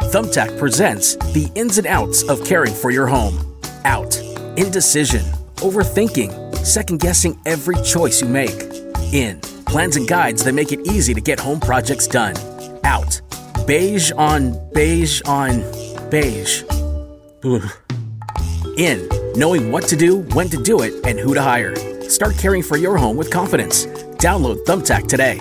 Thumbtack presents the ins and outs of caring for your home. Out. Indecision. Overthinking. Second-guessing every choice you make. In. Plans and guides that make it easy to get home projects done. Out. Beige on beige on beige. Ugh. In. Knowing what to do, when to do it, and who to hire. Start caring for your home with confidence. Download Thumbtack today.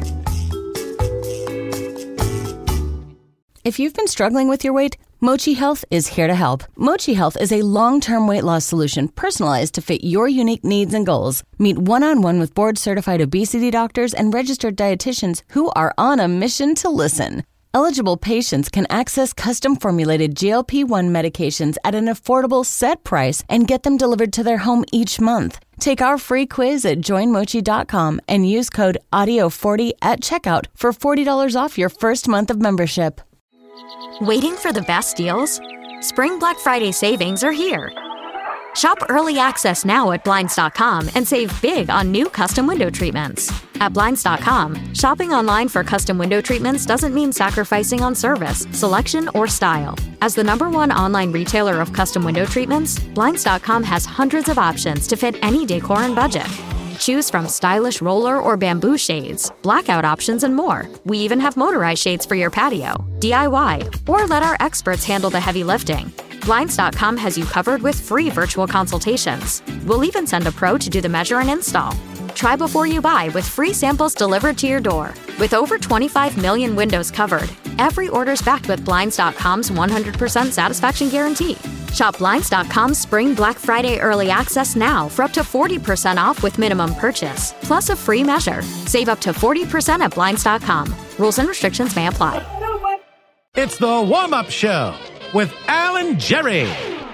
If you've been struggling with your weight, Mochi Health is here to help. Mochi Health is a long-term weight loss solution personalized to fit your unique needs and goals. Meet one-on-one with board-certified obesity doctors and registered dietitians who are on a mission to listen. Eligible patients can access custom-formulated GLP-1 medications at an affordable set price and get them delivered to their home each month. Take our free quiz at joinmochi.com and use code AUDIO40 at checkout for $40 off your first month of membership. Waiting for the best deals? Spring Black Friday savings are here. Shop early access now at Blinds.com and save big on new custom window treatments. At Blinds.com, shopping online for custom window treatments doesn't mean sacrificing on service, selection, or style. As the #1 online retailer of custom window treatments, Blinds.com has hundreds of options to fit any decor and budget. Choose from stylish roller or bamboo shades, blackout options, and more. We even have motorized shades for your patio, DIY, or let our experts handle the heavy lifting. Blinds.com has you covered with free virtual consultations. We'll even send a pro to do the measure and install. Try before you buy with free samples delivered to your door. With over 25 million windows covered, every order's backed with Blinds.com's 100% satisfaction guarantee. Shop Blinds.com's Spring Black Friday Early Access now for up to 40% off with minimum purchase, plus a free measure. Save up to 40% at Blinds.com. Rules and restrictions may apply. It's the warm-up show with Alan Jerry.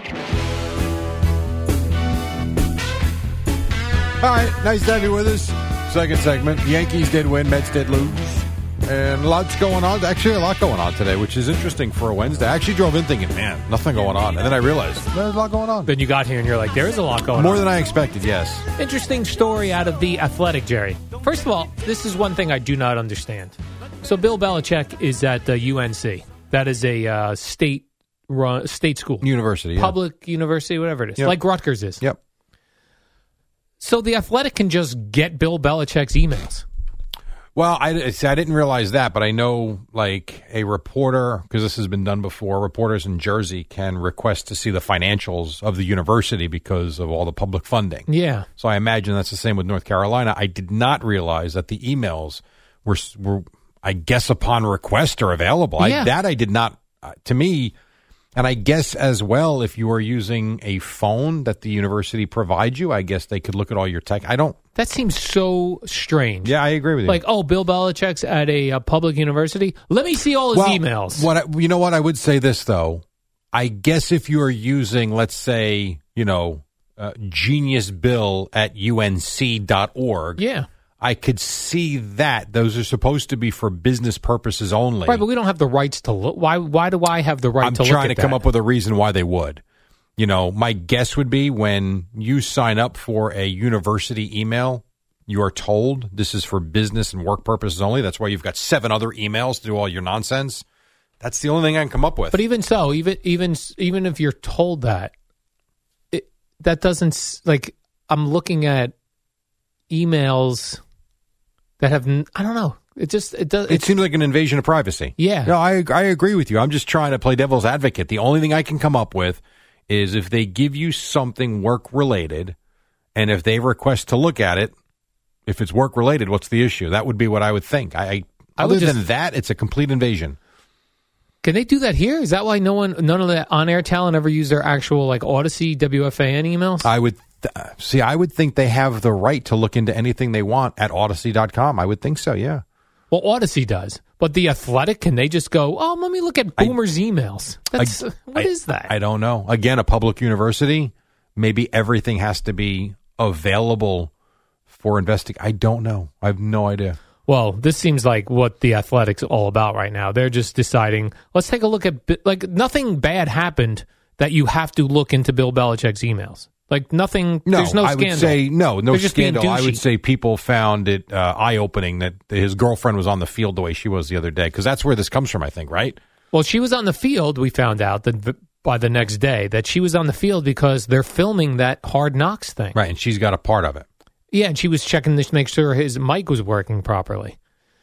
All right, nice to have you with us. Second segment. Yankees did win, Mets did lose. And lots going on. Actually, a lot going on today, which is interesting for a Wednesday. I actually drove in thinking, man, nothing going on. And then I realized there's a lot going on. Then you got here and you're like, there is a lot going on. More than I expected, yes. Interesting story out of The Athletic, Jerry. First of all, this is one thing I do not understand. So Bill Belichick is at the UNC. That is a state school. University, yeah. Public university, whatever it is. Yep. Like Rutgers is. Yep. So The Athletic can just get Bill Belichick's emails. Well, I didn't realize that, but I know like a reporter, because this has been done before, reporters in Jersey can request to see the financials of the university because of all the public funding. Yeah. So I imagine that's the same with North Carolina. I did not realize that the emails were I guess, upon request are available. Yeah. I did not, to me, and I guess as well, if you are using a phone that the university provides you, I guess they could look at all your tech. That seems so strange. Yeah, I agree with you. Like, oh, Bill Belichick's at a public university. Let me see all his emails. You know what? I would say this, though. I guess if you are using, let's say, Genius Bill at unc.org. Yeah. I could see that. Those are supposed to be for business purposes only. Right, but we don't have the rights to look. Why do I have the right to look at that? I'm trying to come up with a reason why they would. My guess would be when you sign up for a university email, you are told this is for business and work purposes only. That's why you've got 7 other emails to do all your nonsense. That's the only thing I can come up with. But even so, even if you're told that, that doesn't, like, I'm looking at emails that have, I don't know. It seems like an invasion of privacy. Yeah. No, I agree with you. I'm just trying to play devil's advocate. The only thing I can come up with is if they give you something work-related, and if they request to look at it, if it's work-related, what's the issue? That would be what I would think. Other than that, it's a complete invasion. Can they do that here? Is that why none of the on-air talent ever use their actual, like, Odyssey, WFAN emails? I would think they have the right to look into anything they want at Odyssey.com. I would think so, yeah. Well, Odyssey does. But The Athletic, can they just go, oh, let me look at Boomer's emails? What is that? I don't know. Again, a public university, maybe everything has to be available for investigation. I don't know. I have no idea. Well, this seems like what The Athletic's all about right now. They're just deciding, let's take a look at, like, nothing bad happened that you have to look into Bill Belichick's emails. Like, nothing, there's no scandal. I would say, no scandal. I would say people found it eye-opening that his girlfriend was on the field the way she was the other day, because that's where this comes from, I think, right? Well, she was on the field. We found out that by the next day that she was on the field because they're filming that Hard Knocks thing. Right, and she's got a part of it. Yeah, and she was checking to make sure his mic was working properly.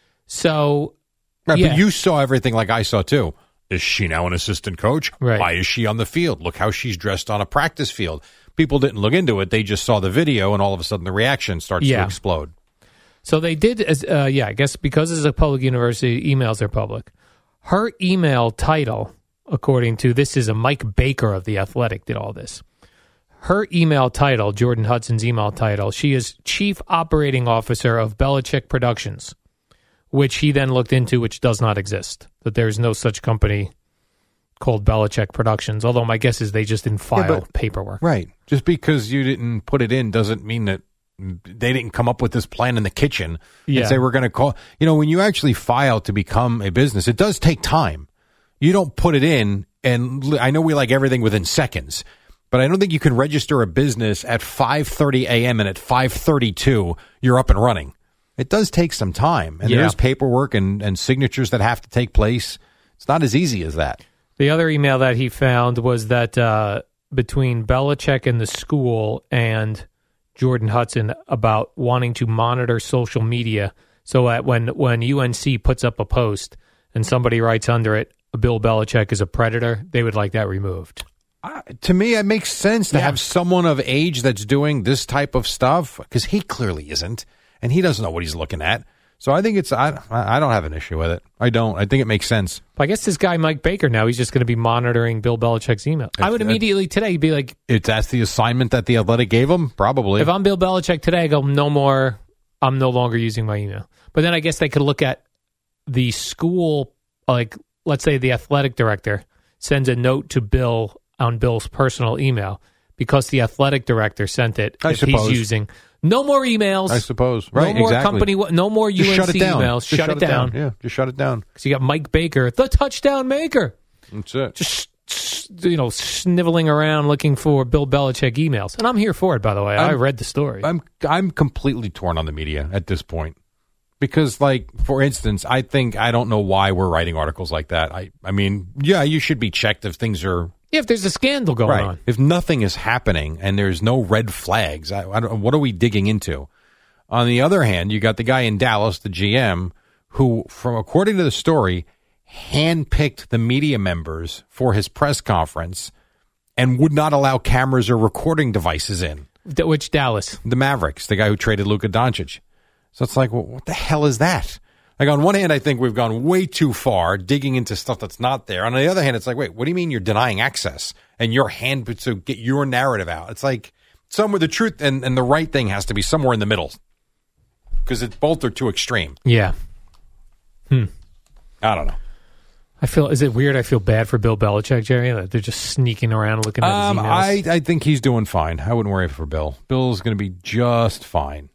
So, right, yeah. But you saw everything like I saw too. Is she now an assistant coach? Right. Why is she on the field? Look how she's dressed on a practice field. People didn't look into it. They just saw the video, and all of a sudden the reaction starts to explode. So they did, I guess because it's a public university, emails are public. Her email title, according to, this is a Mike Baker of The Athletic did all this. Her email title, Jordan Hudson's email title, she is Chief Operating Officer of Belichick Productions, which he then looked into, which does not exist. That there's no such company called Belichick Productions, although my guess is they just didn't file paperwork. Right. Just because you didn't put it in doesn't mean that they didn't come up with this plan in the kitchen and say we're going to call. You know, when you actually file to become a business, it does take time. You don't put it in, and I know we like everything within seconds, but I don't think you can register a business at 5:30 a.m. and at 5:32 you're up and running. It does take some time, and there's paperwork and signatures that have to take place. It's not as easy as that. The other email that he found was that between Belichick and the school and Jordan Hudson about wanting to monitor social media so that when UNC puts up a post and somebody writes under it, Bill Belichick is a predator, they would like that removed. To me, it makes sense to have someone of age that's doing this type of stuff because he clearly isn't, and he doesn't know what he's looking at. So I think I don't have an issue with it. I don't. I think it makes sense. I guess this guy, Mike Baker, now he's just going to be monitoring Bill Belichick's email. I would immediately today be like... That's the assignment that the Athletic gave him? Probably. If I'm Bill Belichick today, I go, no more, I'm no longer using my email. But then I guess they could look at the school, like, let's say the athletic director sends a note to Bill on Bill's personal email because the athletic director sent it. I suppose. He's using... No more emails. I suppose. Right, no more exactly. company. No more just UNC shut it down. emails. Just shut it down. Yeah, just shut it down. Because you got Mike Baker, the touchdown maker. That's it. Just sniveling around looking for Bill Belichick emails, and I'm here for it. By the way, I read the story. I'm completely torn on the media at this point because, like, for instance, I don't know why we're writing articles like that. I mean, yeah, you should be checked if things are. Yeah, if there's a scandal going on. If nothing is happening and there's no red flags, I don't, what are we digging into? On the other hand, you got the guy in Dallas, the GM, who, according to the story, handpicked the media members for his press conference and would not allow cameras or recording devices in. Which Dallas? The Mavericks, the guy who traded Luka Doncic. So it's like, well, what the hell is that? Like, on one hand, I think we've gone way too far digging into stuff that's not there. On the other hand, it's like, wait, what do you mean you're denying access and your hand to get your narrative out? It's like somewhere the truth and the right thing has to be somewhere in the middle because both are too extreme. Yeah. I don't know. Is it weird? I feel bad for Bill Belichick, Jerry. That they're just sneaking around looking at his emails. I think he's doing fine. I wouldn't worry for Bill. Bill's going to be just fine.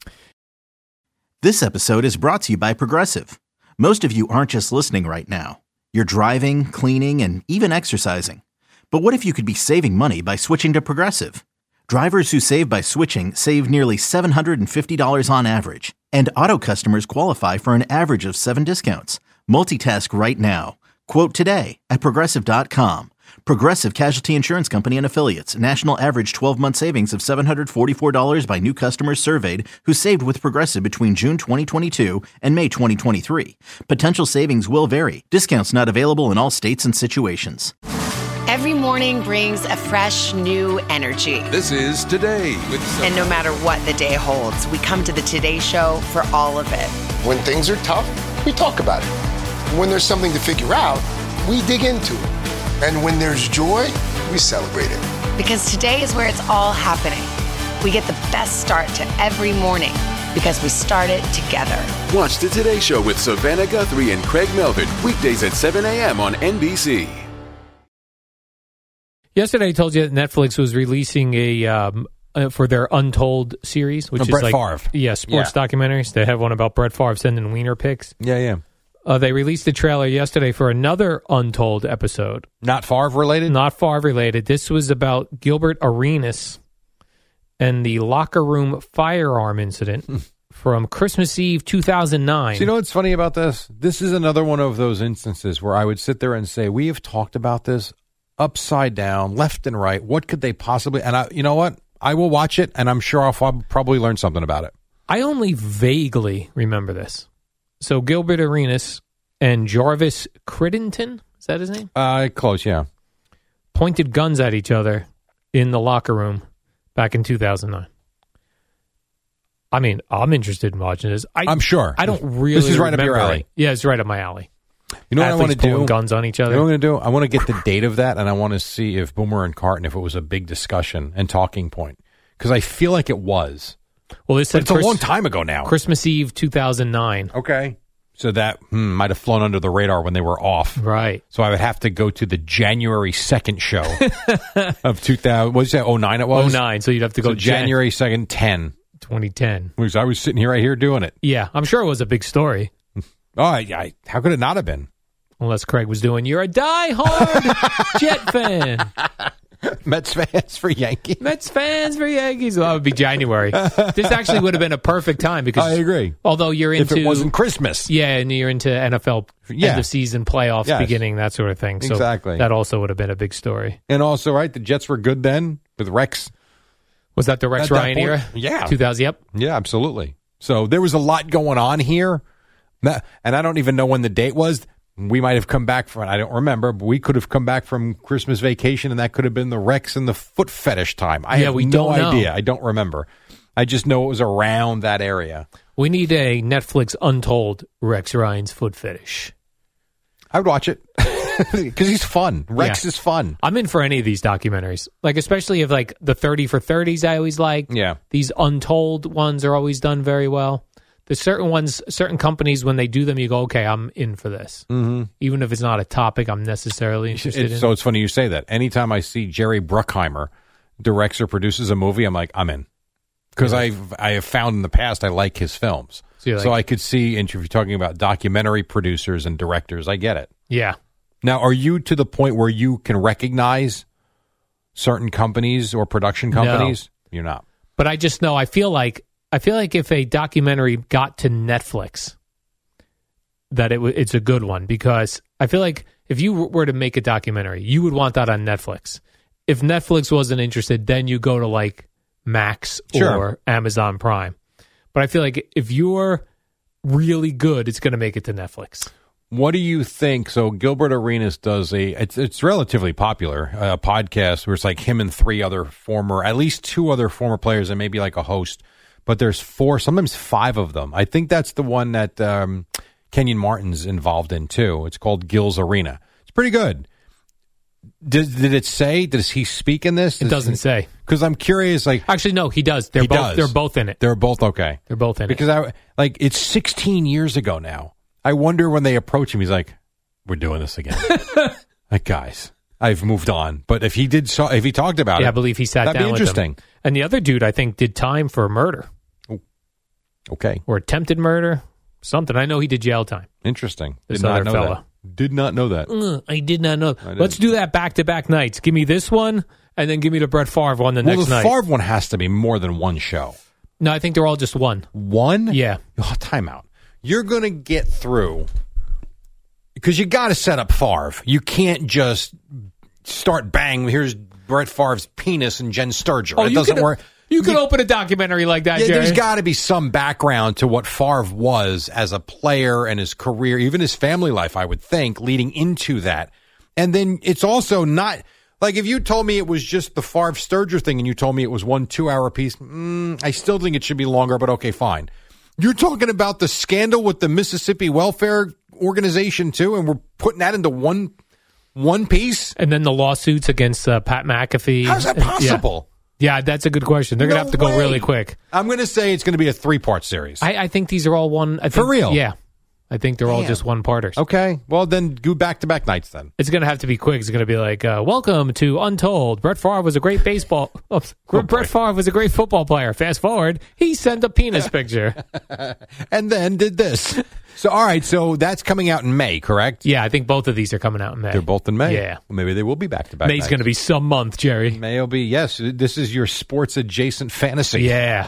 This episode is brought to you by Progressive. Most of you aren't just listening right now. You're driving, cleaning, and even exercising. But what if you could be saving money by switching to Progressive? Drivers who save by switching save nearly $750 on average. And auto customers qualify for an average of 7 discounts. Multitask right now. Quote today at Progressive.com. Progressive Casualty Insurance Company and Affiliates. National average 12-month savings of $744 by new customers surveyed who saved with Progressive between June 2022 and May 2023. Potential savings will vary. Discounts not available in all states and situations. Every morning brings a fresh, new energy. This is Today with Sophie. And no matter what the day holds, we come to the Today Show for all of it. When things are tough, we talk about it. When there's something to figure out, we dig into it. And when there's joy, we celebrate it. Because today is where it's all happening. We get the best start to every morning because we start it together. Watch the Today Show with Savannah Guthrie and Craig Melvin, weekdays at 7 a.m. on NBC. Yesterday, I told you that Netflix was releasing for their Untold series, which is Brett like Favre. sports documentaries. They have one about Brett Favre sending wiener pics. Yeah. They released a trailer yesterday for another Untold episode. Not Favre related? Not Favre related. This was about Gilbert Arenas and the locker room firearm incident from Christmas Eve 2009. So you know what's funny about this? This is another one of those instances where I would sit there and say, we have talked about this upside down, left and right. What could they possibly... And you know what? I will watch it, and I'm sure I'll probably learn something about it. I only vaguely remember this. So Gilbert Arenas and Jarvis Crittenden, is that his name? Close, yeah. Pointed guns at each other in the locker room back in 2009. I mean, I'm interested in watching this. I'm sure. I don't really This is right up your alley. It. Yeah, it's right up my alley. You know what I want to do? Guns on each other. You know what I'm going to do? I want to get the date of that, and I want to see if Boomer and Carton, if it was a big discussion and talking point. Because I feel like it was. Well, this said it's a long time ago now. Christmas Eve 2009. Okay. So that might have flown under the radar when they were off. Right. So I would have to go to the January 2nd show of 2000. What did you say? 09 it was? 09. So you'd have to go January 2nd, 10. 2010. I was sitting here right here doing it. Yeah. I'm sure it was a big story. Oh, yeah. How could it not have been? Unless Craig was doing, you're a diehard Jet fan. Mets fans for Yankees. Mets fans for Yankees. Well, that would be January. This actually would have been a perfect time because I agree. Although you're into, if it wasn't Christmas, yeah, and you're into NFL end of season playoffs beginning, that sort of thing. So exactly. That also would have been a big story. And also, right, the Jets were good then with Rex. Was that the Rex Ryan era? Yeah, 2000. Yep. Yeah, absolutely. So there was a lot going on here, and I don't even know when the date was. We might have come back from, I don't remember, but we could have come back from Christmas vacation, and that could have been the Rex and the foot fetish time. I have no idea. I don't remember. I just know it was around that area. We need a Netflix Untold Rex Ryan's foot fetish. I would watch it because he's fun. Rex is fun. I'm in for any of these documentaries, like especially if like the 30 for 30s I always like. Yeah. These Untold ones are always done very well. There's certain ones, certain companies, when they do them, you go, okay, I'm in for this. Mm-hmm. Even if it's not a topic I'm necessarily interested in. So it's funny you say that. Anytime I see Jerry Bruckheimer directs or produces a movie, I'm like, I'm in. Because I have found in the past I like his films. So I could see, and if you're talking about documentary producers and directors, I get it. Yeah. Now, are you to the point where you can recognize certain companies or production companies? No. You're not. But I just know, I feel like if a documentary got to Netflix, that it's a good one, because I feel like if you were to make a documentary, you would want that on Netflix. If Netflix wasn't interested, then you go to like Max or Amazon Prime. But I feel like if you're really good, it's going to make it to Netflix. What do you think? So Gilbert Arenas does it's relatively popular, a podcast where it's like him and at least two other former players and maybe like a host. But there's 4, sometimes 5 of them. I think that's the one that Kenyon Martin's involved in, too. It's called Gil's Arena. It's pretty good. Did it say? Does he speak in this? It doesn't say. Because I'm curious. Actually, no, he does. They're both in it. They're both okay. They're both in it. Because it's 16 years ago now. I wonder when they approach him, he's like, we're doing this again. Like, guys, I've moved on. But if he talked about it. I believe he sat down with them. That'd be interesting. And the other dude, I think, did time for murder. Okay. Or attempted murder. Something. I know he did jail time. Interesting. This other fella. Did not know that. I did not know. Let's do that back-to-back nights. Give me this one, and then give me the Brett Favre one next night. Well, the Favre one has to be more than one show. No, I think they're all just one. One? Yeah. Oh, time out. You're going to get through, because you got to set up Favre. You can't just start bang. Here's Brett Favre's penis and Jen Sturger. It doesn't work. You could open a documentary like that, Jerry. There's got to be some background to what Favre was as a player and his career, even his family life, I would think, leading into that. And then it's also not, like if you told me it was just the Favre Sturger thing and you told me it was 1 2-hour piece, I still think it should be longer, but okay, fine. You're talking about the scandal with the Mississippi Welfare Organization, too, and we're putting that into one piece? And then the lawsuits against Pat McAfee. How's that possible? Yeah, that's a good question. They're going to have to go really quick. I'm going to say it's going to be a 3-part series. I think these are all one. For real? Yeah. I think they're all just one-parters. Okay. Well, then do back-to-back nights then. It's going to have to be quick. It's going to be like, welcome to Untold. Brett Favre was a great Brett Favre was a great football player. Fast forward, he sent a penis picture. And then did this. So, all right. So that's coming out in May, correct? Yeah, I think both of these are coming out in May. They're both in May? Yeah. Well, maybe they will be back-to-back May's going to be some month, Jerry. May will be, yes. This is your sports-adjacent fantasy. Yeah.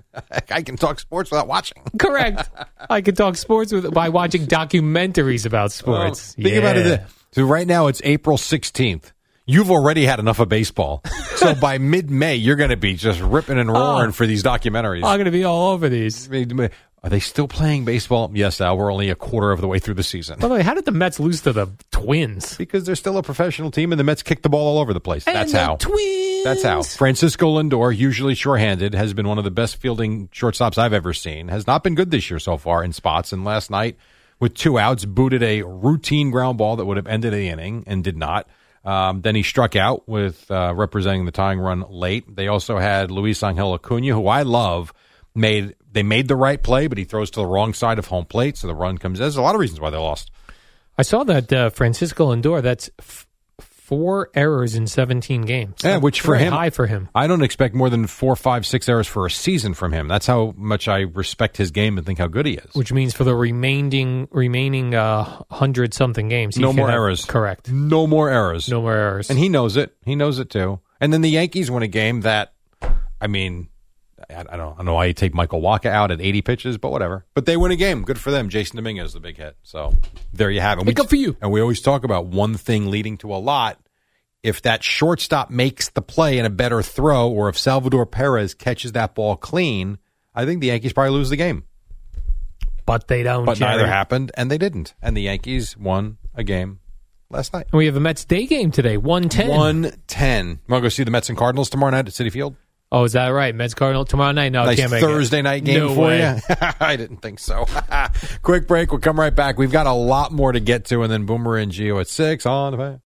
I can talk sports without watching. Correct. I can talk sports by watching documentaries about sports. Think about it. So right now it's April 16th. You've already had enough of baseball. So by mid-May, you're going to be just ripping and roaring for these documentaries. I'm going to be all over these. Are they still playing baseball? Yes, Al. We're only a quarter of the way through the season. By the way, how did the Mets lose to the Twins? Because they're still a professional team, and the Mets kick the ball all over the place. That's how. Twins. That's how. Francisco Lindor, usually shorthanded, has been one of the best fielding shortstops I've ever seen. Has not been good this year so far in spots. And last night, with 2 outs, booted a routine ground ball that would have ended the inning and did not. Then he struck out with representing the tying run late. They also had Luis Angel Acuna, who I love. They made the right play, but he throws to the wrong side of home plate, so the run comes in. There's a lot of reasons why they lost. I saw that Francisco Lindor, that's 4 errors in 17 games. Yeah, which for him, high for him. I don't expect more than 4, 5, 6 errors for a season from him. That's how much I respect his game and think how good he is. Which means for the remaining 100-something games, no more errors. Correct. No more errors. No more errors. And he knows it. He knows it too. And then the Yankees win a game that, I mean, I don't know why you take Michael Wacha out at 80 pitches, but whatever. But they win a game. Good for them. Jason Dominguez, the big hit. So there you have it. Good for you. And we always talk about one thing leading to a lot. If that shortstop makes the play in a better throw, or if Salvador Perez catches that ball clean, I think the Yankees probably lose the game. But they don't. But neither happened, and they didn't. And the Yankees won a game last night. And we have a Mets day game today, 1:10. 1:10. You want to go see the Mets and Cardinals tomorrow night at Citi Field? Oh, is that right? Mets Cardinals tomorrow night? No, nice can't make Thursday night game no for way. you? I didn't think so. Quick break. We'll come right back. We've got a lot more to get to, and then Boomer and Gio at 6 on the fan.